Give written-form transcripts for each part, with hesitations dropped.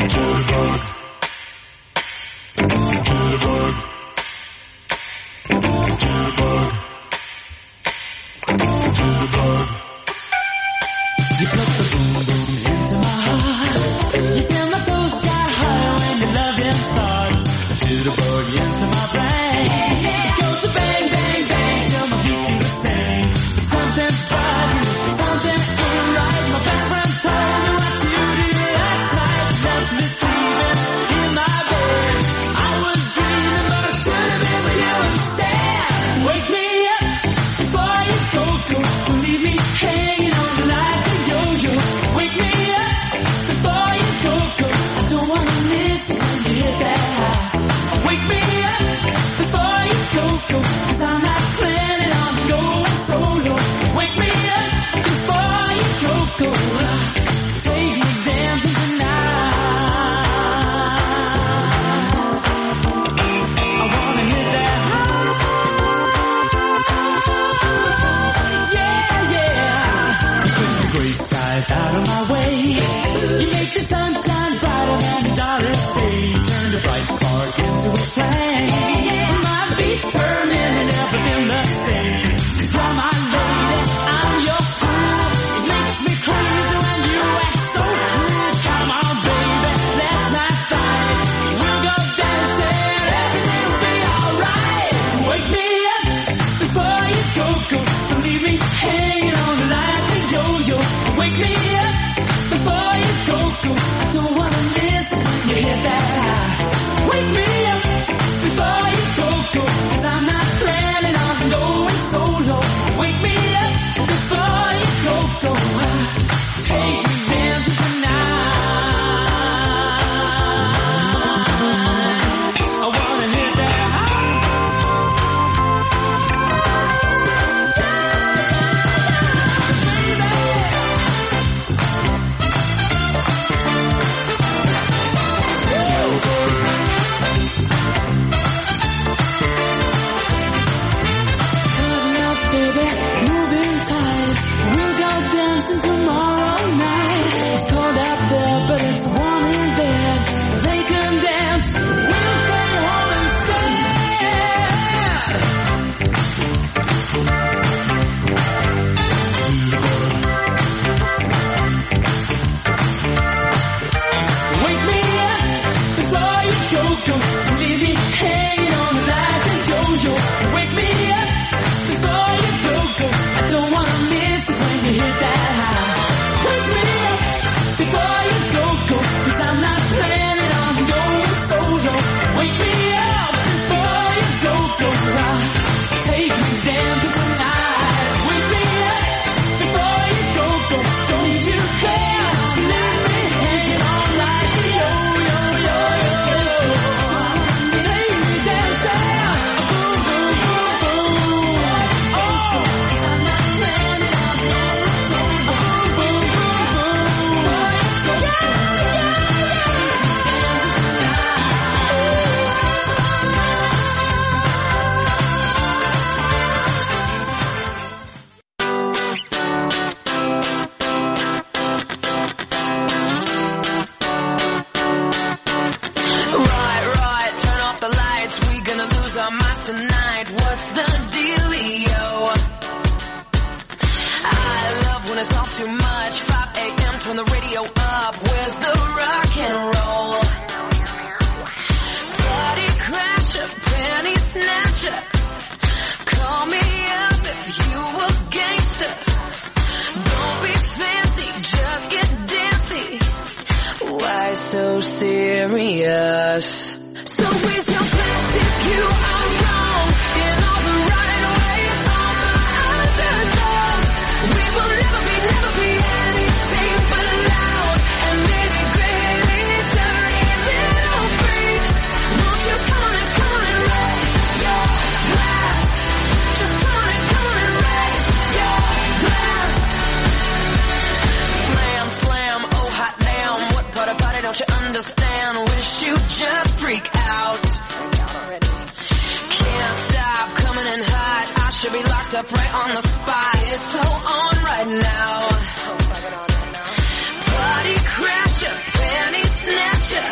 Party crasher, penny snatcher.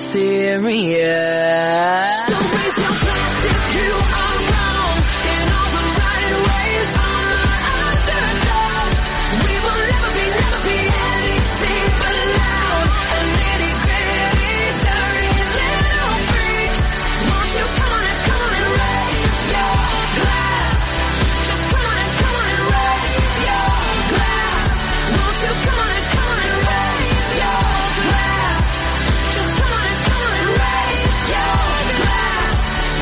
serious. So raise your glass if you are wrong in all the right ways. I'm the underdog. We will never be anything but loud and nitty gritty, dirty little freaks. Won't you come on and raise your glass? Just come on and raise your glass. Won't you come on and raise your glass? Just come on and raise your glass.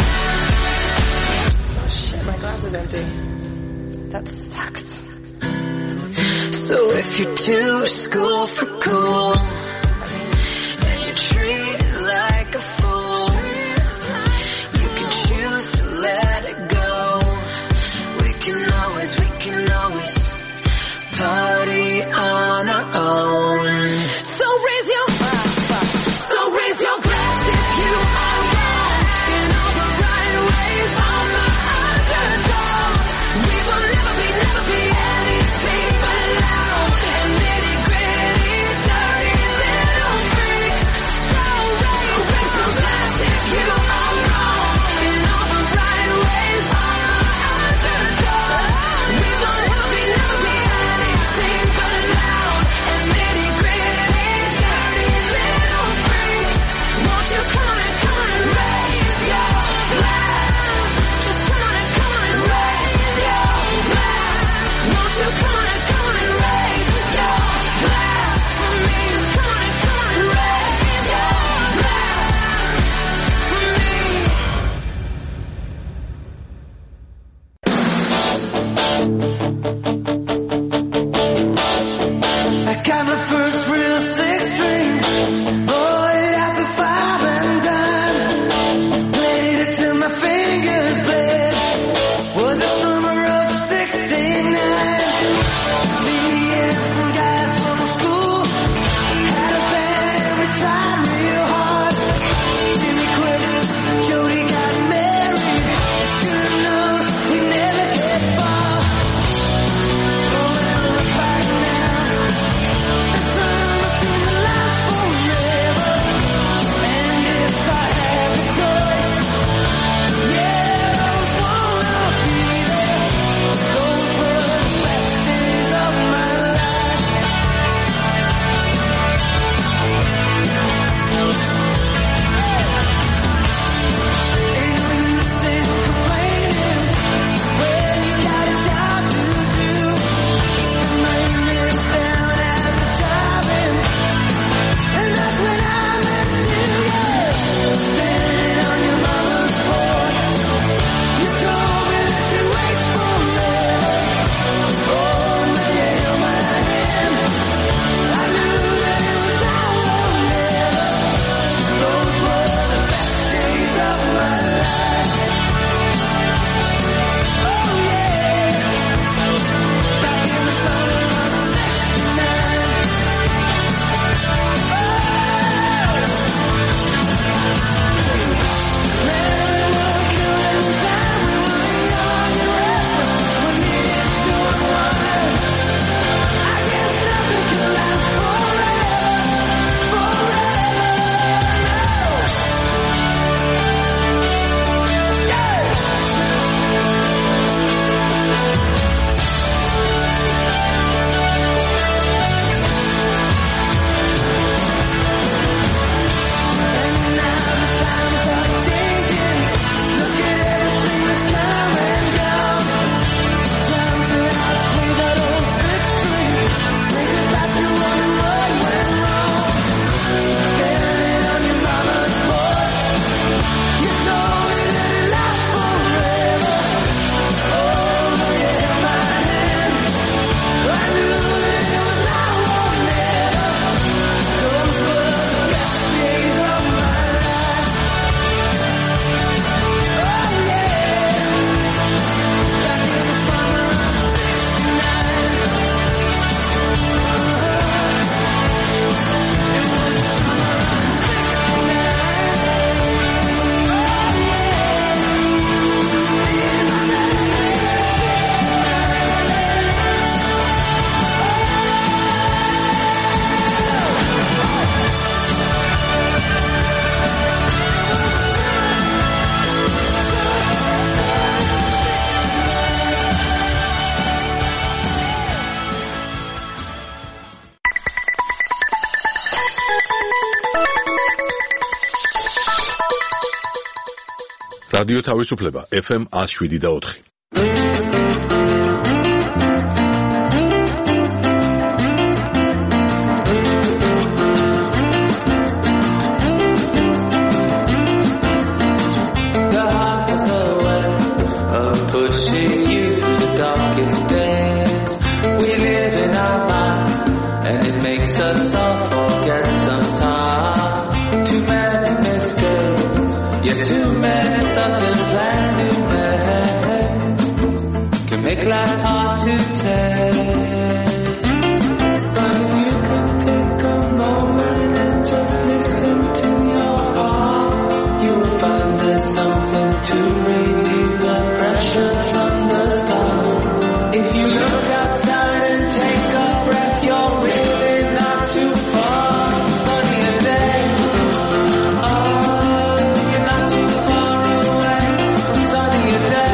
Oh shit, my glass is empty. That sucks. So if you're too school for cool and you treat it like a fool, you can choose to let it go. We can always party on our own. So raise your glass if you are wrong in all the right ways. I'm the underdog. We will never be anything but loud and nitty gritty, dirty რადიო თავისუფლება FM 107.4. Make life hard to take. But if you could take a moment and just listen to your heart, you will find there's something to relieve the pressure from the start. If you look outside and take a breath, you're really not too far. Sunny day. Oh, you're not too far away from sunny day.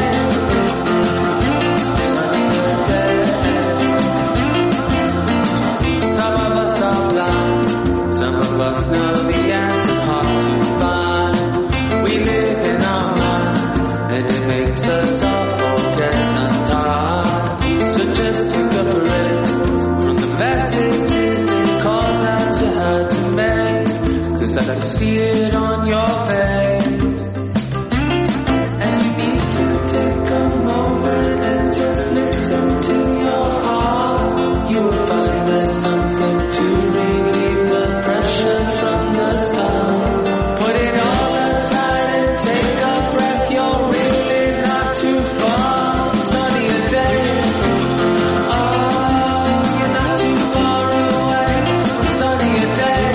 Some of us know the answer's hard to find. We live in our mind, and it makes us all forget sometimes. So just take a break from the messages it calls out to her to make. 'Cause I can see it on your face. And you need to take a moment and just listen to your heart. You will find there's something to relieve the pressure from the start. Put it all aside and take a breath. You're really not too far. Sunny day. Oh, you're not too far away from sunny day.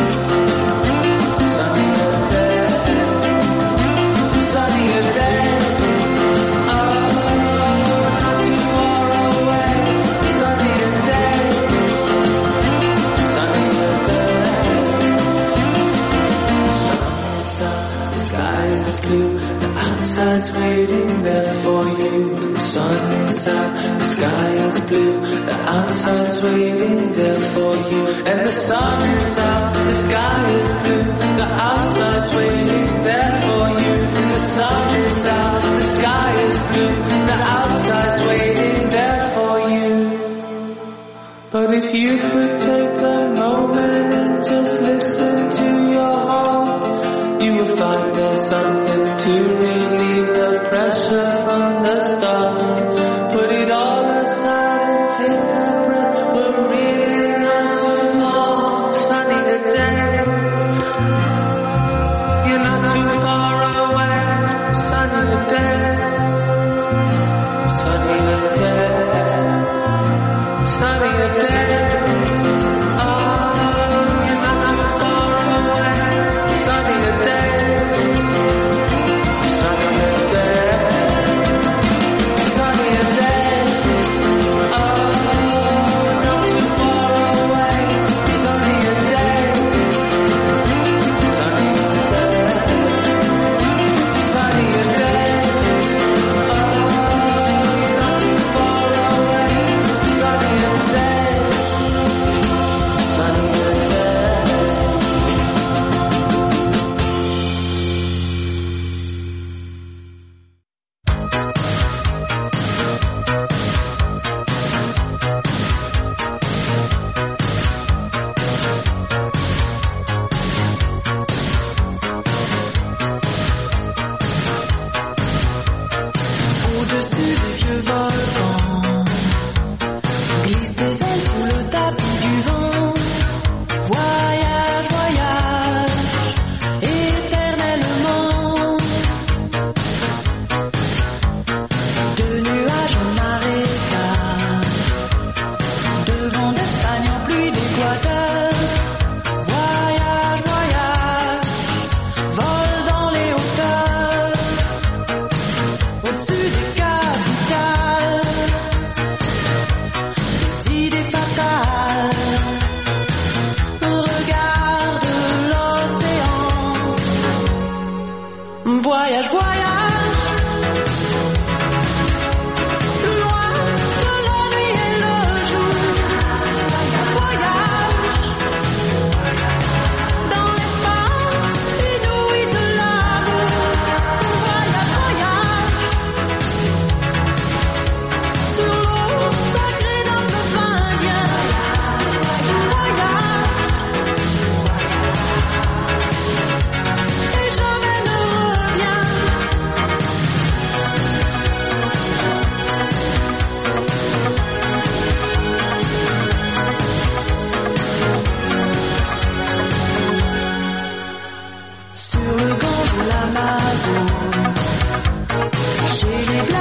Sunny day. Sunny day. Oh, not too far away. Sunny day. The sky is blue, the outside's waiting there for you. The sun is out, the sky is blue, the outside's waiting there for you. And the sun is out, the sky is blue, the outside's waiting there for you. And the sun is out, the sky is blue, the outside's waiting there for you. But if you could take a moment and just listen to your heart, you will find there's something to relieve the pressure from the start. Put it all aside and take a breath. We're really not too far. Sunny day. You're not too far away. Sunny day. Sunny day. Sunny day.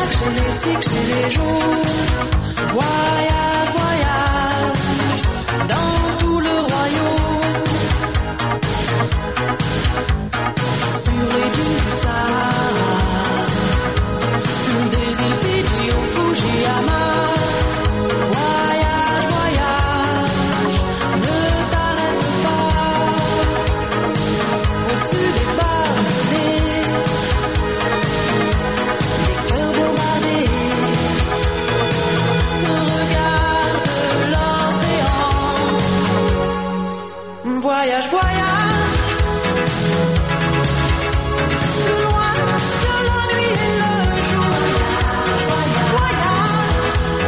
cercles, chez les cycles, chez les jours. Voyage, voyage, dans tout le royaume. Sur les dunes du Sahara, des îles Fidji au Fujiyama. Voyage, voyage, ne t'arrête pas. Au-dessus des barbelés, les cœurs bombardés, regarde l'océan. Voyage, voyage, plus loin que la nuit et le jour. Voyage,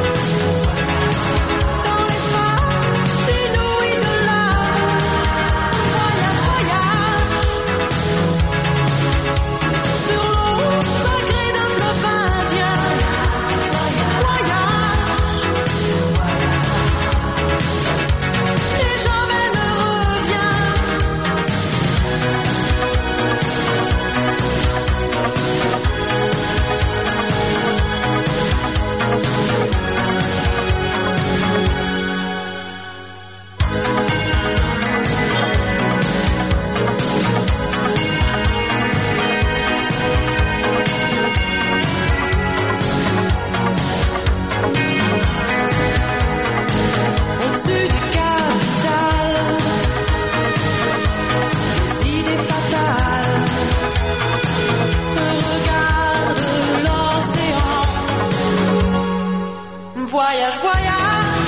dans l'espace inouï de l'amour. Voyage, voyage, sur l'eau sacrée d'un fleuve indien. Voyage, et jamais ne reviens. Au-dessus des capitales, des idées fatales, regarde l'océan. Voyage, voyage,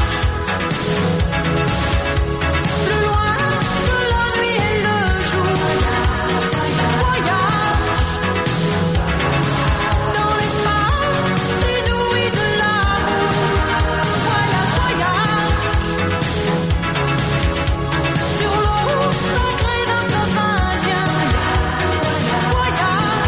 plus loin que la nuit et le jour. Voyage, dans l'espace inouï de l'amour. Voyage, voyage, sur l'eau sacrée d'un fleuve indien. Voyage,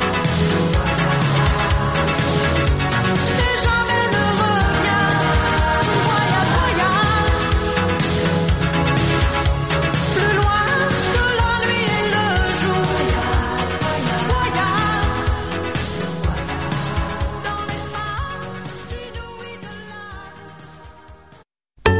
et jamais ne reviens. Voyage, voyage, plus loin que la nuit et le jour. Voyage, dans l'espace inouï de l'amour.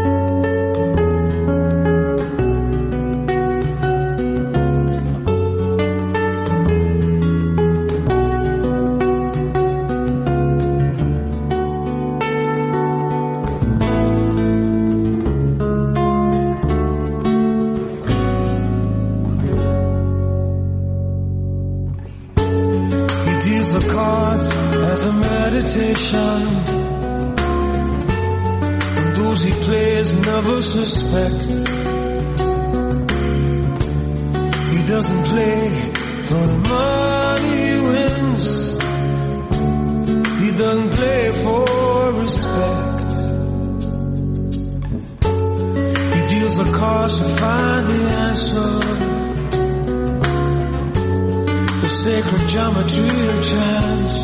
He deals the cards as a meditation, and those he plays never suspect. He doesn't play for the money he wins. He doesn't play for respect. He deals the cards to find the answer, the sacred geometry of chance,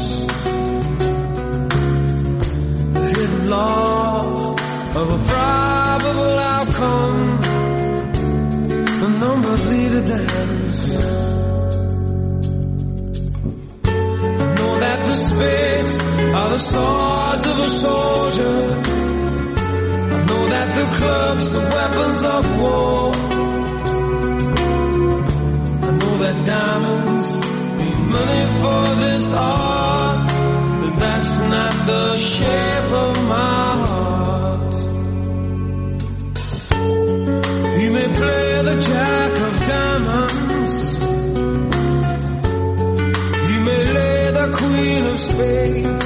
the hidden law of a probable outcome. The numbers lead a dance. I know that the spades are the swords of a soldier. I know that the clubs are weapons of war. I know that diamonds need money for this art, but that's not the shape of my heart. He may play the jack of diamonds, he may lay the queen of spades,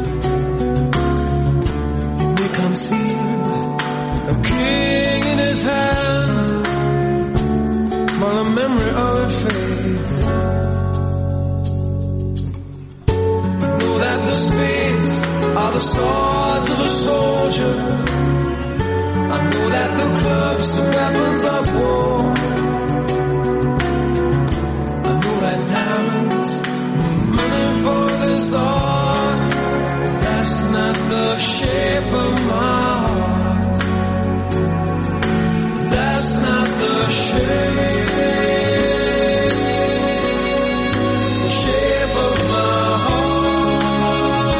he may conceive a king in his hand, while the memory of it fades. I know that the spades are the swords of a soldier. I know that the clubs are weapons of war. I know that diamonds need money for this art, but that's not the shape of my heart. That's not the shape of my heart.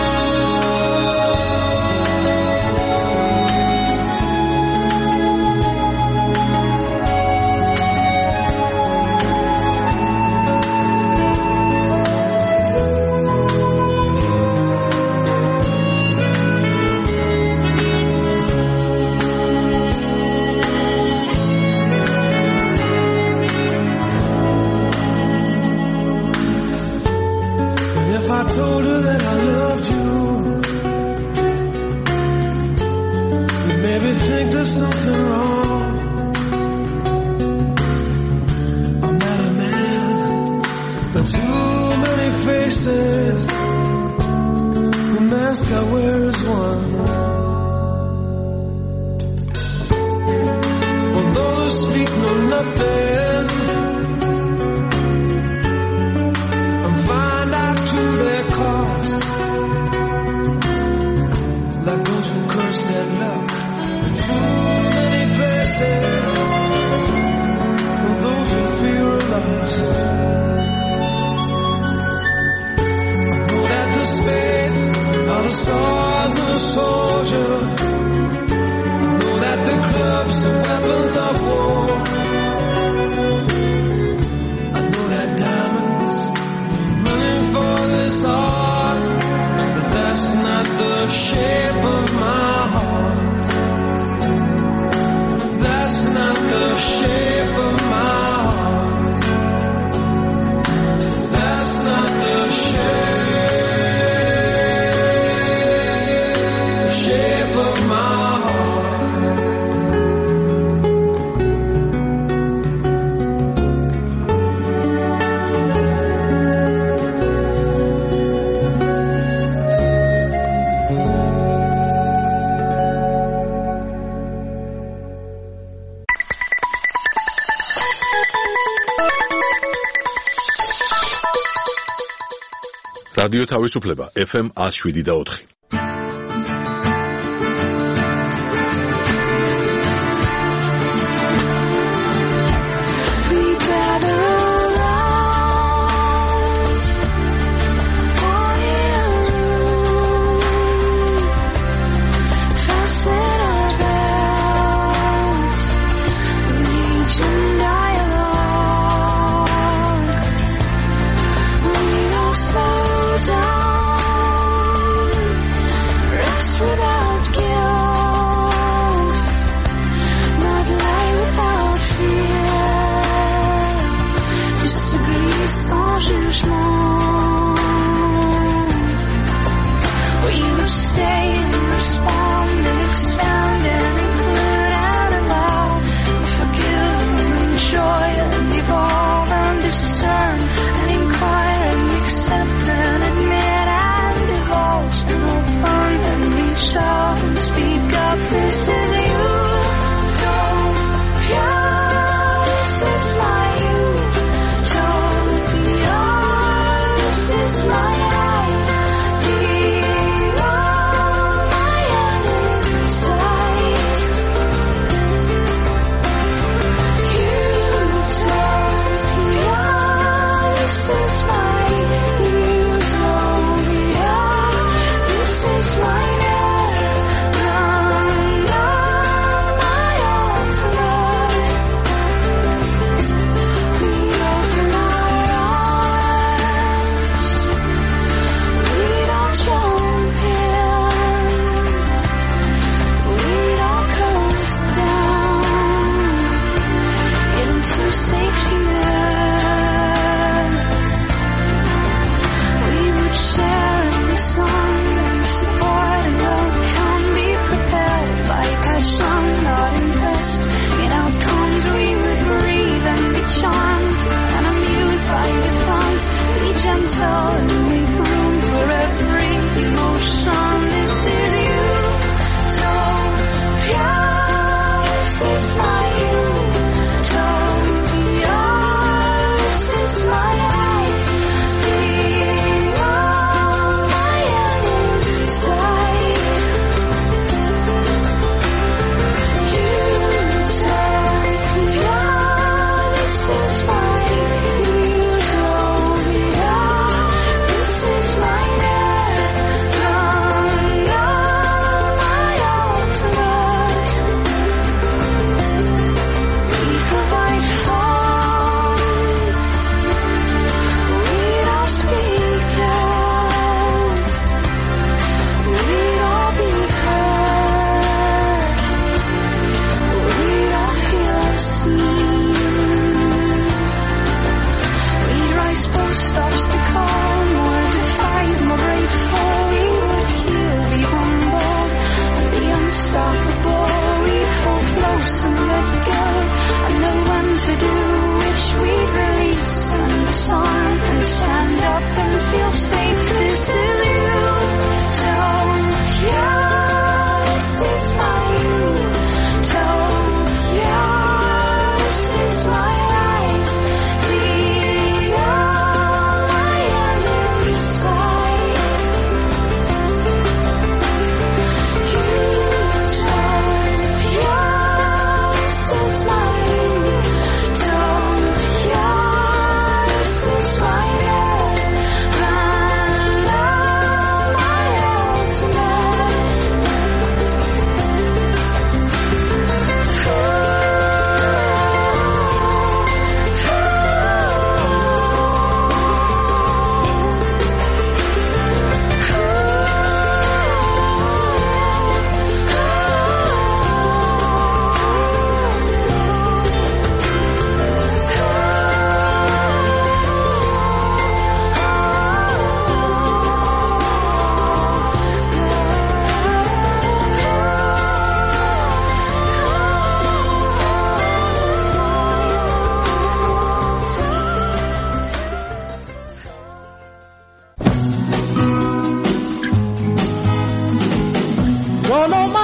that I loved you. You made me think there's something wrong. I'm not a man, but too many faces. The mask I wear is one. For those who speak know nothing, and find out to their cost, like those who curse their luck in too many places, and those who fear are lost. I know that the spades are the swords of a soldier. I know that the clubs are weapons of war. I know that diamonds running for this heart, but that's not the shape of my heart. That's not the shape of my heart. That's not the shape of my heart. რადიო თავისუფლება FM 107.4.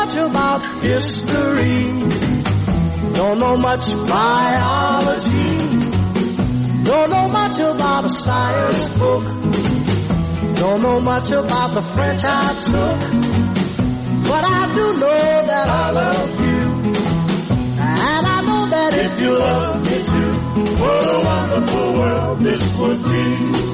much about history. Don't know much biology. Don't know much about a science book. Don't know much about the French I took. But I do know that I love you. And I know that if you love me too, what a wonderful world this would be.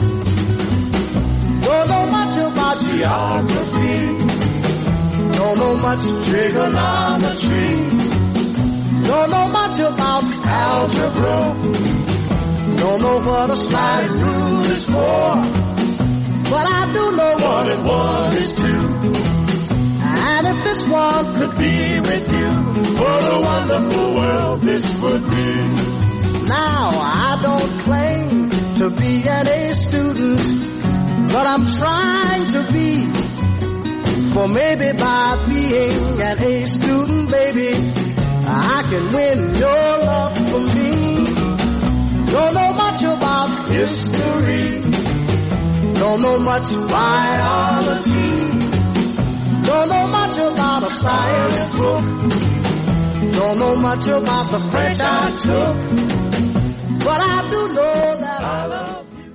Don't know much about geography. Don't know much trigonometry. Don't know much about algebra. Don't know what a sliding rule is for. But I do know 1 and 1 is 2. And if this one could be with you, what a wonderful world this would be. Now I don't claim to be an A student, but I'm trying to be. For maybe by being an A student, baby, I can win your love for me. Don't know much about history. Don't know much biology. Don't know much about a science book. Don't know much about the French I took. But I do know that I love you.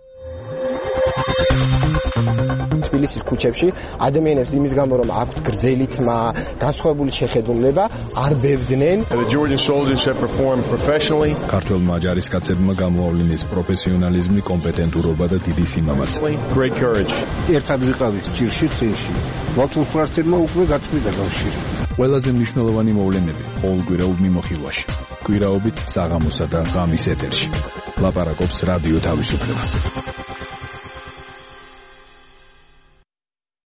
თბილისის ქუჩებში ადამიანებს იმის გამო რომ აქვთ გრძელი თმა, განსხვავებული შეხედულება, არ ბევდნენ. The Georgian soldiers have performed professionally. ქართველმა ჯარისკაცებმა გამოავლინეს პროფესიონალიზმი, კომპეტენტურობა და დიდი სიმამაცე. Great courage. ერთად ვიყავით ჭირში წინში. მათულ ფრთებმა უკვე გაწყვიტა კავშირი. ყველაზე მნიშვნელოვანი მოვლენები ყოველკვირეულ მიმოხილვაში. კვირაობით საღამოსა და ღამის ეთერში. ლაპარაკობს რადიო თავისუფლება.